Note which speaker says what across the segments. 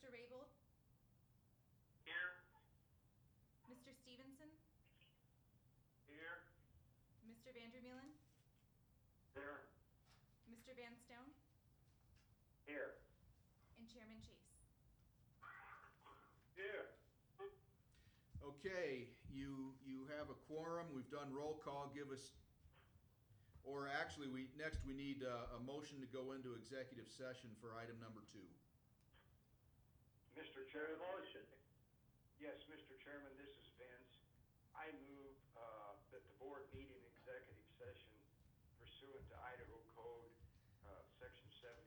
Speaker 1: Mr. Raybold,
Speaker 2: Here.
Speaker 1: Mr. Stevenson,
Speaker 2: Here.
Speaker 1: Mr. Vandermeulen,
Speaker 2: Here.
Speaker 1: Mr. Van Stone,
Speaker 2: Here.
Speaker 1: and Chairman Chase.
Speaker 2: Here.
Speaker 3: Okay, you have a quorum, we've done roll call, give us, or actually, next we need a motion to go into executive session for item number 2.
Speaker 4: Mr. Chairman, motion. Yes, Mr. Chairman, this is Vince. I move that the board meet in executive session pursuant to Idaho Code, Section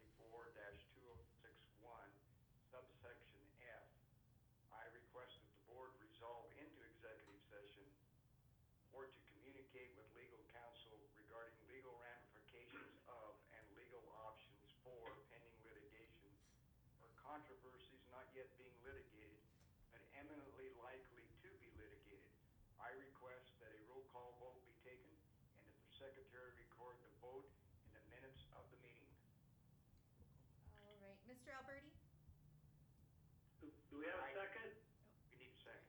Speaker 4: 74-2061, subsection F. I request that the board resolve into executive session or to communicate with legal counsel regarding legal ramifications of and legal options for pending litigation or controversies not yet being litigated, but eminently likely to be litigated. I request that a roll call vote be taken and that the secretary record the vote in the minutes of the meeting.
Speaker 1: All right, Mr. Alberti?
Speaker 2: Do we have a second?
Speaker 4: We need a second.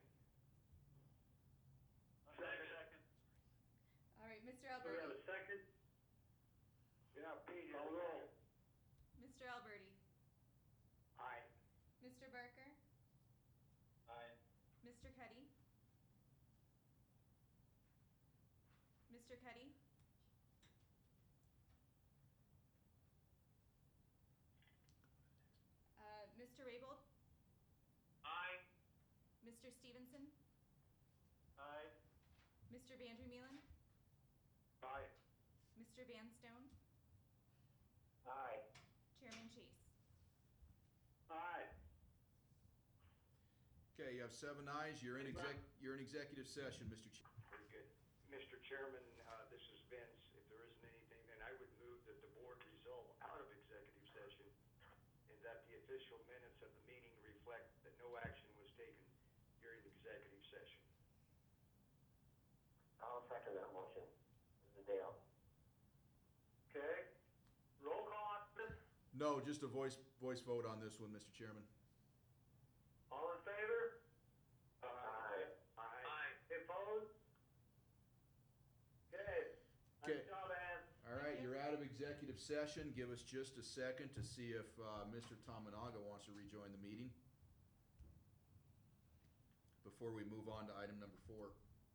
Speaker 2: Second.
Speaker 1: All right, Mr.
Speaker 2: Do we have
Speaker 1: Alberti.
Speaker 2: a second?
Speaker 4: Yeah, Pete.
Speaker 2: Call roll.
Speaker 1: Mr. Alberti.
Speaker 4: Aye.
Speaker 1: Mr. Barker.
Speaker 2: Aye.
Speaker 1: Mr. Cuddy. Mr. Cuddy. Mr. Raybold.
Speaker 2: Aye.
Speaker 1: Mr. Stevenson.
Speaker 2: Aye.
Speaker 1: Mr. Vandermeulen.
Speaker 4: Aye.
Speaker 1: Mr. Van Stone.
Speaker 4: Aye.
Speaker 1: Chairman Chase.
Speaker 2: Aye.
Speaker 3: Okay, you have 7 ayes, you're in executive session, Mr. Chair.
Speaker 4: Very good. Mr. Chairman, this is Vince. If there isn't anything, then I would move that the board resolve out of executive session and that the official minutes of the meeting reflect that no action was taken during the executive session.
Speaker 5: I'll second that motion. This is Dale.
Speaker 2: Okay. Roll call on this.
Speaker 3: No, just a voice vote on this one, Mr. Chairman.
Speaker 2: All in favor?
Speaker 5: Aye.
Speaker 4: Aye.
Speaker 2: Opposed? Okay.
Speaker 3: Okay.
Speaker 2: Nice job, Ann.
Speaker 3: All right, you're out of executive session. Give us just a second to see if Mr. Tominaga wants to rejoin the meeting before we move on to item number 4.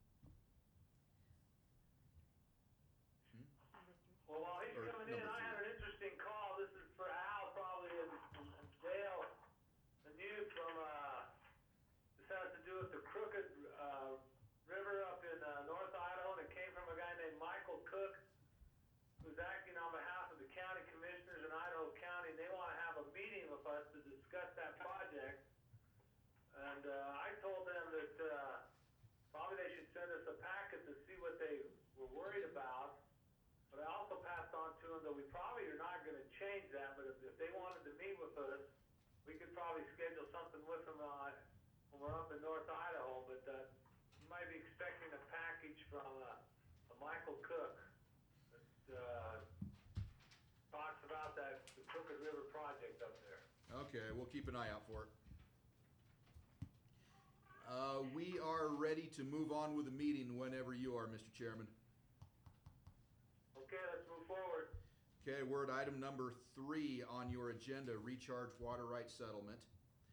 Speaker 2: Well, while he's
Speaker 3: Or
Speaker 2: coming in,
Speaker 3: number
Speaker 2: I had an interesting call. This is for Al, probably, and Dale, and you from, this has to do with the Crooked River up in North Idaho, and it came from a guy named Michael Cook, who's acting on behalf of the county commissioners in Idaho County. They want to have a meeting with us to discuss that project. And I told them that probably they should send us a packet to see what they were worried about. But I also passed on to them that we probably are not going to change that, but if they wanted to meet with us, we could probably schedule something with them when we're up in North Idaho. But you might be expecting a package from a Michael Cook that talks about the Crooked River project up there.
Speaker 3: Okay, we'll keep an eye out for it. We are ready to move on with the meeting whenever you are, Mr. Chairman.
Speaker 2: Okay, let's move forward.
Speaker 3: Okay, we're at item number 3 on your agenda, recharge water rights settlement.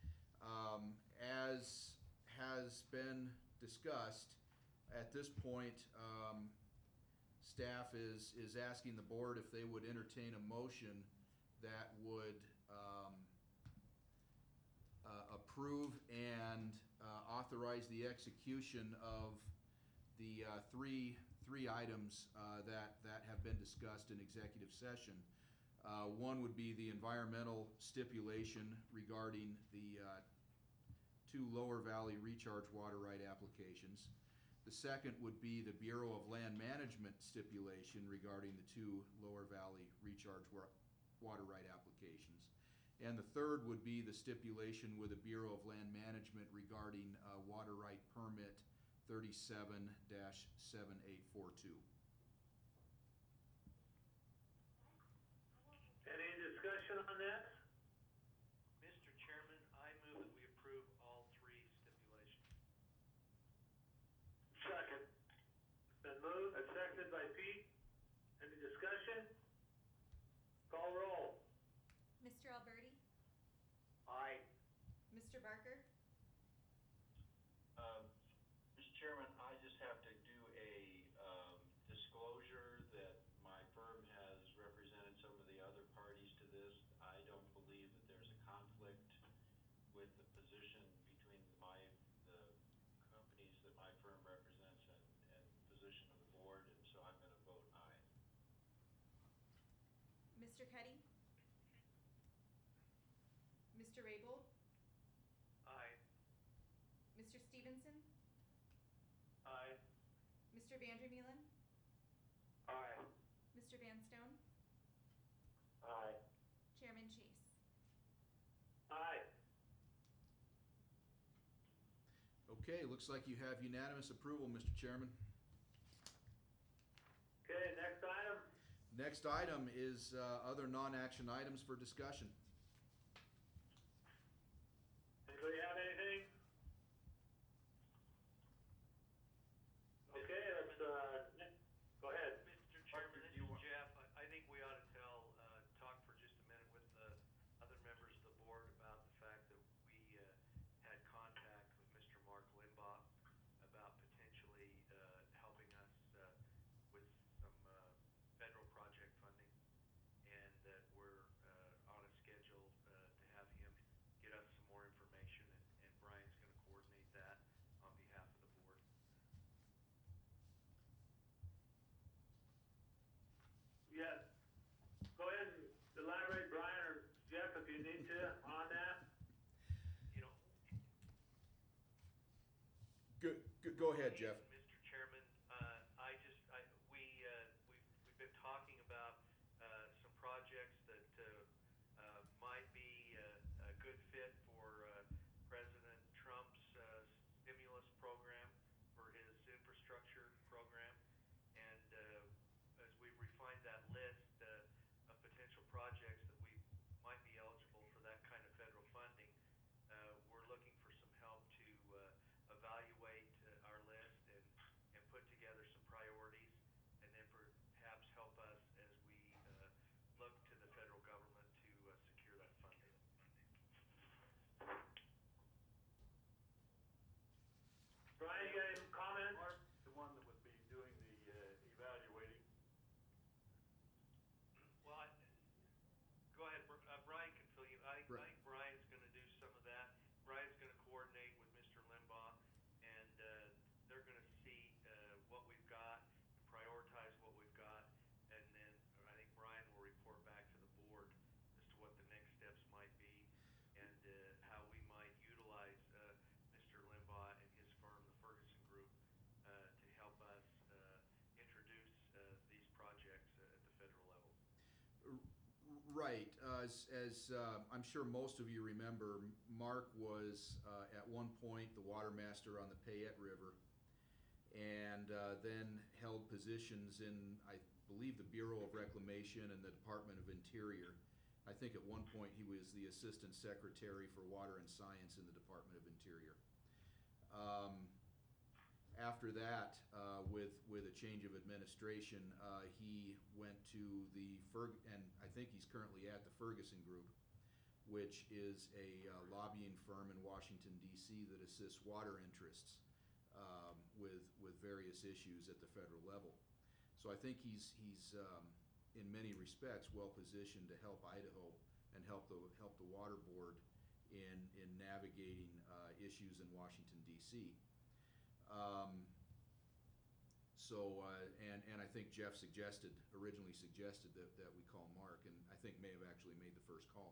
Speaker 3: As has been discussed, at this point, staff is asking the board if they would entertain a motion that would approve and authorize the execution of the three items that have been discussed in executive session. One would be the environmental stipulation regarding the 2 Lower Valley recharge water right applications. The second would be the Bureau of Land Management stipulation regarding the 2 Lower Valley recharge water right applications. And the third would be the stipulation with the Bureau of Land Management regarding water right permit 37-7842.
Speaker 2: Any discussion on that?
Speaker 6: Mr. Chairman, I move
Speaker 2: Any discussion? Call roll.
Speaker 1: Mr. Alberti,
Speaker 4: Aye.
Speaker 1: Mr. Barker,
Speaker 6: Mr. Chairman, I just have to do a disclosure that my firm has represented some of the other parties to this. I don't believe that there's a conflict with the position between the companies that my firm represents and the position of the board, and so I'm going to vote aye.
Speaker 1: Mr. Cuddy, Mr. Raybold,
Speaker 2: Aye.
Speaker 1: Mr. Stevenson,
Speaker 2: Aye.
Speaker 1: Mr. Vandermeelen,
Speaker 2: Aye.
Speaker 1: Mr. Vanstone,
Speaker 5: Aye.
Speaker 1: Chairman Chase.
Speaker 2: Aye.
Speaker 3: Okay, looks like you have unanimous approval, Mr. Chairman.
Speaker 2: Okay, next item.
Speaker 3: Next item is other non-action items for discussion.
Speaker 2: Anybody have anything? Okay, let's, go ahead.
Speaker 7: Mr. Chairman, this is Jeff. I think we ought to talk for just a minute with the other members of the board about the fact that we had contact with Mr. Mark Limbaugh about potentially helping us with some federal project funding, and that we're on a schedule to have him get us some more information, and Brian's going to coordinate that on behalf of the board.
Speaker 2: Yeah, go ahead and elaborate, Brian or Jeff, if you need to, on that.
Speaker 7: You know,
Speaker 3: Go ahead, Jeff.
Speaker 7: Mr. Chairman, we've been talking about some projects that might be a good fit for President Trump's stimulus program, for his infrastructure program. And as we refine that list of potential projects that we might be eligible for that kind of federal funding, we're looking for some help to evaluate our list and put together some priorities, and then perhaps help us as we look to the federal government to secure that funding.
Speaker 2: Brian, you got any comments?
Speaker 8: Mark, the one that would be doing the evaluating.
Speaker 7: Well, go ahead, Brian can fill you. I
Speaker 3: Right.
Speaker 7: think Brian's going to do some of that. Brian's going to coordinate with Mr. Limbaugh, and they're going to see what we've got, prioritize what we've got, and then I think Brian will report back to the board as to what the next steps might be, and how we might utilize Mr. Limbaugh and his firm, the Ferguson Group, to help us introduce these projects at the federal level.
Speaker 3: Right. As I'm sure most of you remember, Mark was at one point the water master on the Payette River, and then held positions in, I believe, the Bureau of Reclamation and the Department of Interior. I think at one point he was the Assistant Secretary for Water and Science in the Department of Interior. After that, with a change of administration, he went to and I think he's currently at the Ferguson Group, which is a lobbying firm in Washington, D.C. that assists water interests with various issues at the federal level. So I think he's in many respects well positioned to help Idaho and help the water board in navigating issues in Washington, D.C. And I think Jeff originally suggested that we call Mark, and I think may have actually made the first call.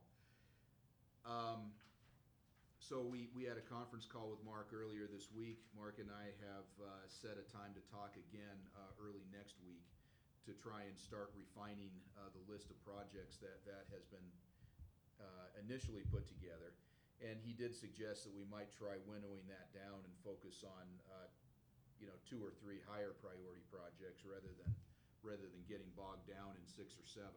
Speaker 3: So we had a conference call with Mark earlier this week. Mark and I have set a time to talk again early next week to try and start refining the list of projects that has been initially put together. And he did suggest that we might try winnowing that down and focus on 2 or 3 higher priority projects rather than getting bogged down in 6 or 7.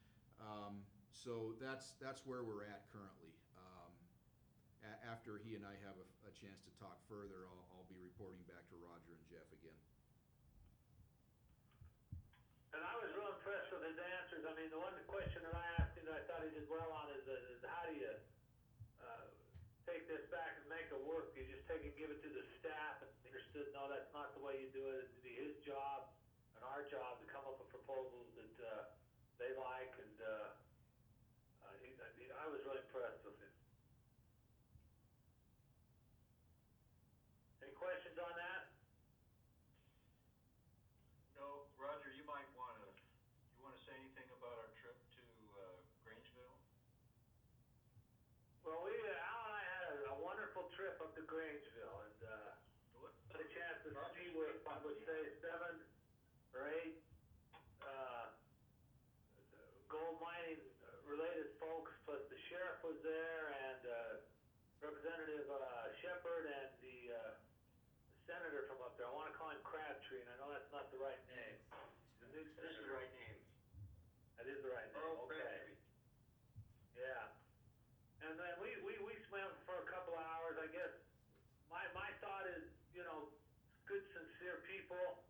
Speaker 3: So that's where we're at currently. After he and I have a chance to talk further, I'll be reporting back to Roger and Jeff again.
Speaker 2: And I was real impressed impressed with his answers. I mean, the one question that I asked him that I thought he did well on is how do you take this back and make it work? Do you just take it and give it to the staff? And he understood, no, that's not the way you do it. It'd be his job and our job to come up with proposals that they like, and I was really impressed with him. Any questions on that?
Speaker 6: No, Roger, you wanna say anything about our trip to Grangeville?
Speaker 2: Well, Al and I had a wonderful trip up to Grangeville, and had a chance to see with, I would say, 7 or 8 gold mining related folks, plus the sheriff was there, and Representative Shepherd, and the senator from up there. I want to call him Crabtree, and I know that's not the right name. The new
Speaker 4: This is
Speaker 2: senator.
Speaker 4: the right name.
Speaker 2: That is the right name.
Speaker 4: Earl
Speaker 2: Okay.
Speaker 4: Crabtree.
Speaker 2: Yeah. And then we swam for a couple of hours. I guess my thought is, good, sincere people.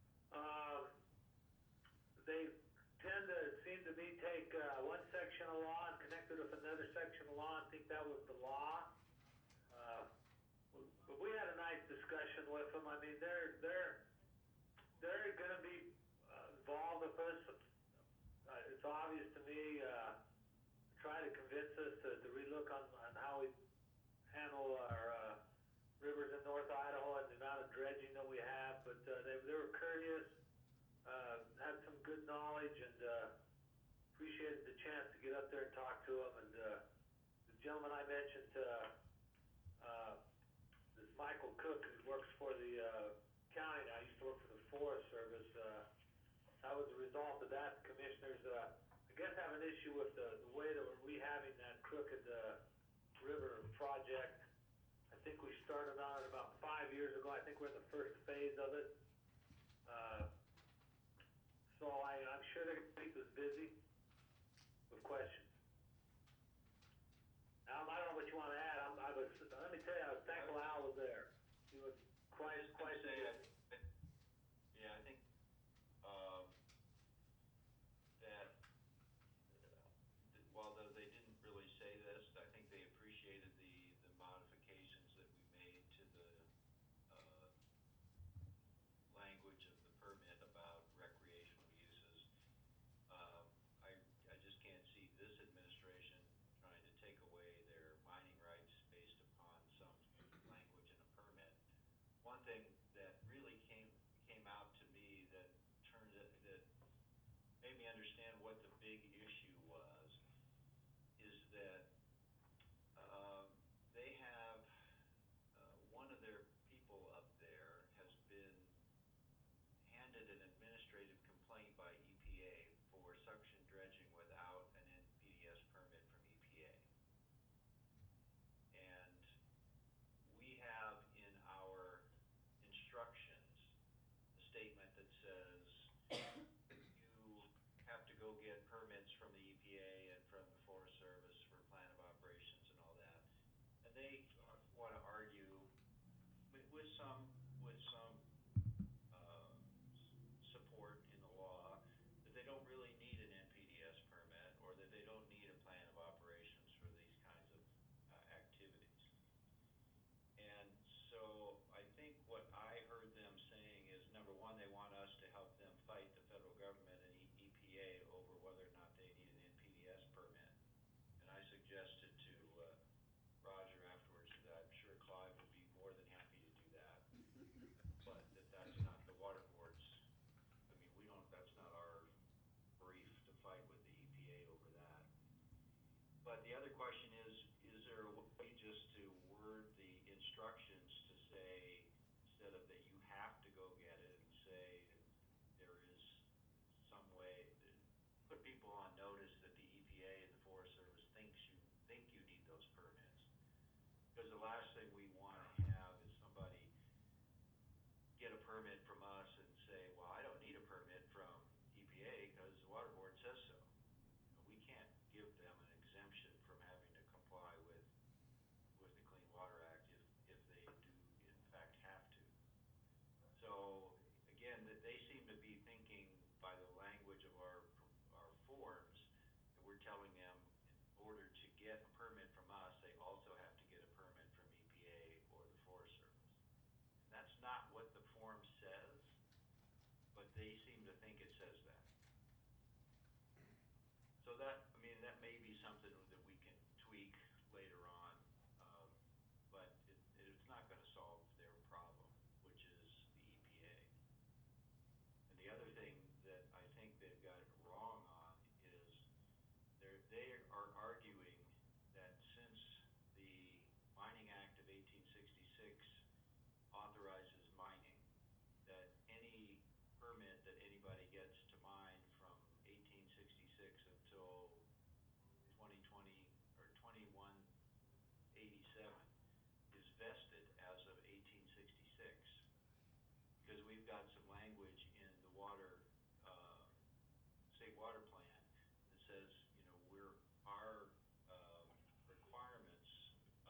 Speaker 2: They tend to seem to me take one section of law and connect it with another section of law and think that was the law. But we had a nice discussion with them. I mean, they're going to be involved with us. It's obvious to me. Try to convince us to relook on how we handle our rivers in North Idaho and the amount of dredging that we have. But they were courteous, had some good knowledge, and appreciated the chance to get up there and talk to them. And the gentleman I mentioned, this Michael Cook, who works for the county now, used to work for the Forest Service. That was a result of that. The commissioners, I guess, have an issue with the way that we're rehabbing that Crooked River project. I think we started on it about 5 years ago. I think we're in the first phase of it. So I'm sure they're going to keep us busy with questions. Al, I don't know what you want to add. Let me tell you, I was thankful Al was there. He was quite
Speaker 6: I
Speaker 2: good.
Speaker 6: Yeah, I think, that, while they didn't really say this, I think they appreciated the modifications that we made to the, language of the permit about recreational uses. I just can't see this administration trying to take away their mining rights based upon some language in a permit. One thing that really came out to me that made me understand what the big issue was is that they have one of their people up there has been handed an administrative complaint by EPA for suction dredging without an NPDES permit from EPA. And we have in our instructions a statement that says you have to go get permits from the EPA and from the Forest Service for plan of operations and all that. And they want to argue with some support in the law that they don't really need an NPDES permit, or that they don't need a plan of operations for these kinds of activities. And so I think what I heard them saying is, number one, they want us to help them fight the federal government and EPA over whether or not they need an NPDES permit. And I suggested to Roger afterwards that I'm sure Clive would be more than happy to do that, but that's not the water board's. I mean, that's not our brief to fight with the EPA over that. But the other question is there a way just to word the instructions to say, instead of that you have to go get it, and say there is some way to put people on notice that the EPA and the Forest Service think they seem to think it says that. So that, I mean, that may be something that we can tweak later on, but it's not gonna solve their problem, which is the EPA. And the other thing that I think they've got it wrong on is they are arguing that since the Mining Act of 1866 authorizes mining, that any permit that anybody gets to mine from 1866 until 2020 or 2187 is vested as of 1866. Because we've got some language in the state water plan that says, you know, our requirements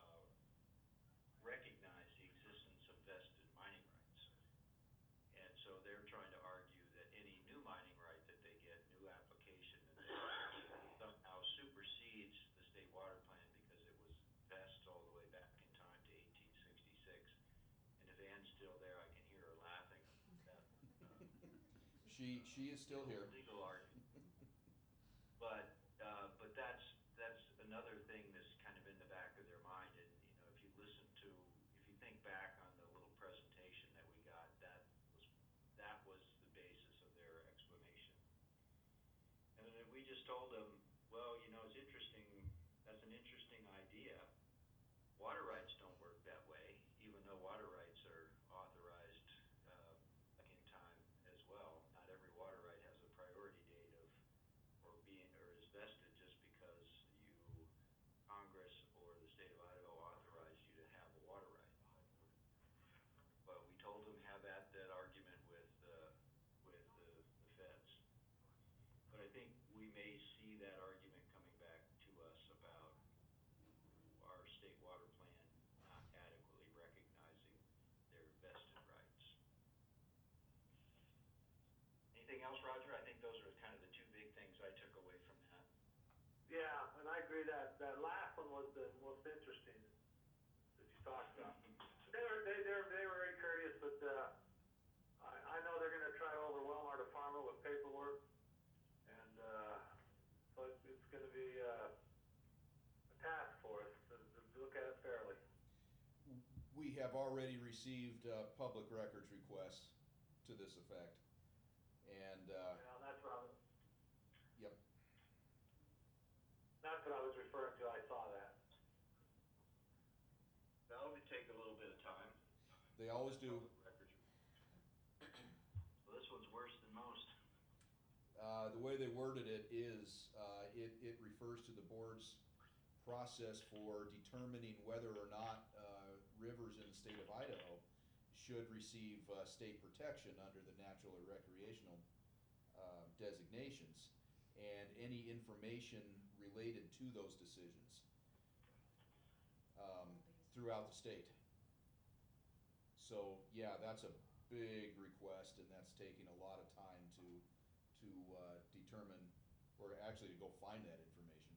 Speaker 6: recognize the existence of vested mining rights. And so they're trying to argue that any new mining right that they get, new application, that somehow supersedes the state water plan because it was vested all the way back in time to 1866. And if Ann's still there, I can hear her laughing at that.
Speaker 3: She is still here.
Speaker 6: Legal argument. But that's another thing that's kind of in the back of their mind. And, you know, if you think back on the little presentation that we got, that was the basis of their explanation. And then we just told them, well, you know, it's interesting, that's an interesting idea. Water rights don't work that way, even though water rights are authorized in time as well. Not every water right has a priority date or is vested just because Congress or the state of Idaho authorized you to have a water right. But we told them have that argument with the feds. But I think we may see that argument coming back to us about our state water plan not adequately recognizing their vested rights. Anything else, Roger? I think those are kind of the two big things I took away from that.
Speaker 2: Yeah, and I agree that last one was the most interesting that you talked about. They're very courteous, but I know they're going to try to overwhelm our department with paperwork, and so it's going to be a task for us to look at it fairly.
Speaker 3: We have already received public records requests to this effect. And,
Speaker 2: Yeah, that's what I was.
Speaker 3: yep.
Speaker 2: That's what I was referring to. I saw that.
Speaker 6: That'll take a little bit of time.
Speaker 3: They always do.
Speaker 6: Records. Well, this one's worse than most.
Speaker 3: The way they worded it is, it refers to the board's process for determining whether or not rivers in the state of Idaho should receive state protection under the natural or recreational designations, and any information related to those decisions throughout the state. So, yeah, that's a big request, and that's taking a lot of time to determine, or actually to go find that information.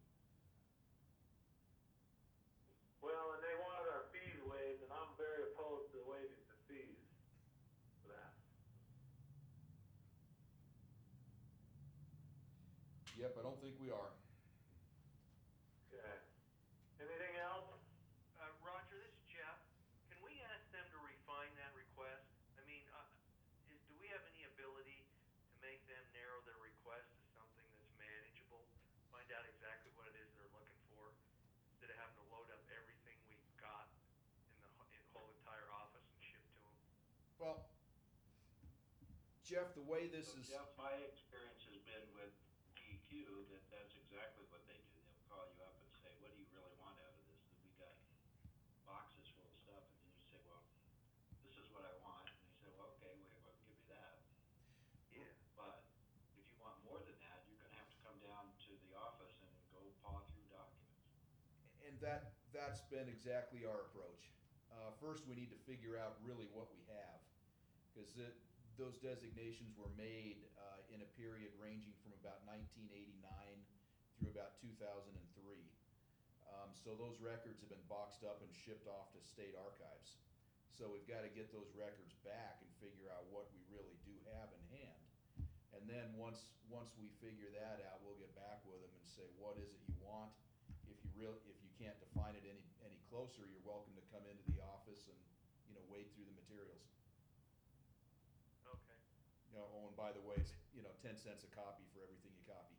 Speaker 2: Well, and they wanted our fees waived, and I'm very opposed to waiving the fees for that.
Speaker 3: Yep, I don't think we are.
Speaker 2: Okay. Anything else?
Speaker 7: Roger, this is Jeff. Can we ask them to refine that request? I mean, do we have any ability to make them narrow their request to something that's manageable? Find out exactly what it is they're looking for, instead of having to load up everything we've got in the whole entire office and ship to them?
Speaker 3: Well, Jeff, the way this
Speaker 6: So
Speaker 3: is,
Speaker 6: Jeff, my experience has been with DEQ that's exactly what they do. They'll call you up and say, what do you really want out of this? That we got boxes full of stuff, and then you say, well, this is what I want. And they say, well, okay, well, give me that.
Speaker 7: Yeah.
Speaker 6: But if you want more than that, you're gonna have to come down to the office and go paw through documents.
Speaker 3: and that's been exactly our approach. First, we need to figure out really what we have, because those designations were made in a period ranging from about 1989 through about 2003. So those records have been boxed up and shipped off to state archives. So we've got to get those records back and figure out what we really do have in hand. And then once we figure that out, we'll get back with them and say, what is it you want? If you can't define it any closer, you're welcome to come into the office and, wade through the materials.
Speaker 7: Okay.
Speaker 3: Oh, and by the way, it's, 10 cents a copy for everything you copy.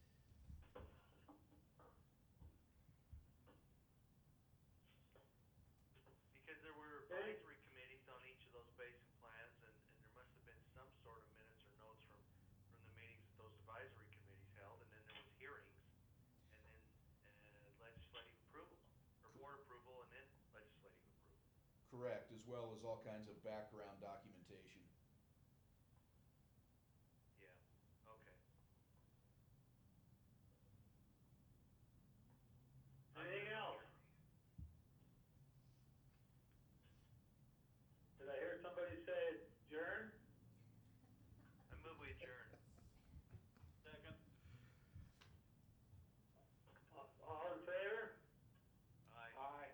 Speaker 7: Because there were advisory committees on each of those basin plans, and there must have been some sort of minutes or notes from the meetings that those advisory committees held, and then there was hearings, and then legislative approval, or board approval, and then legislative approval.
Speaker 3: Correct, as well as all kinds of background documentation.
Speaker 7: Yeah, okay.
Speaker 2: Anything else? Did I hear somebody say adjourn?
Speaker 7: I move we adjourn.
Speaker 6: Second.
Speaker 2: All in favor?
Speaker 7: Aye.
Speaker 5: Aye.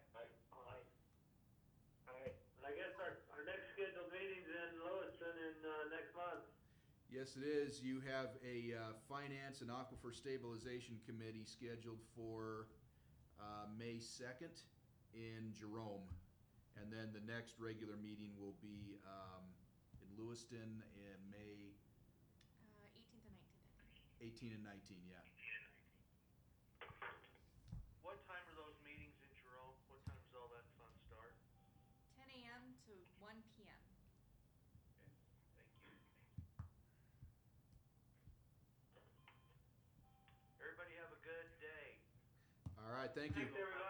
Speaker 2: I guess our next scheduled meeting's in Lewiston in, next month.
Speaker 3: Yes, it is. You have a Finance and Aquifer Stabilization Committee scheduled for May 2nd in Jerome. And then the next regular meeting will be in Lewiston in May
Speaker 1: 18th and 19th.
Speaker 3: 18 and 19, yeah.
Speaker 7: What time are those meetings in Jerome? What time does all that fun start?
Speaker 1: 10 a.m. to 1 p.m.
Speaker 7: Thank you. Everybody have a good day.
Speaker 3: All right, thank you.
Speaker 2: Thanks, everybody.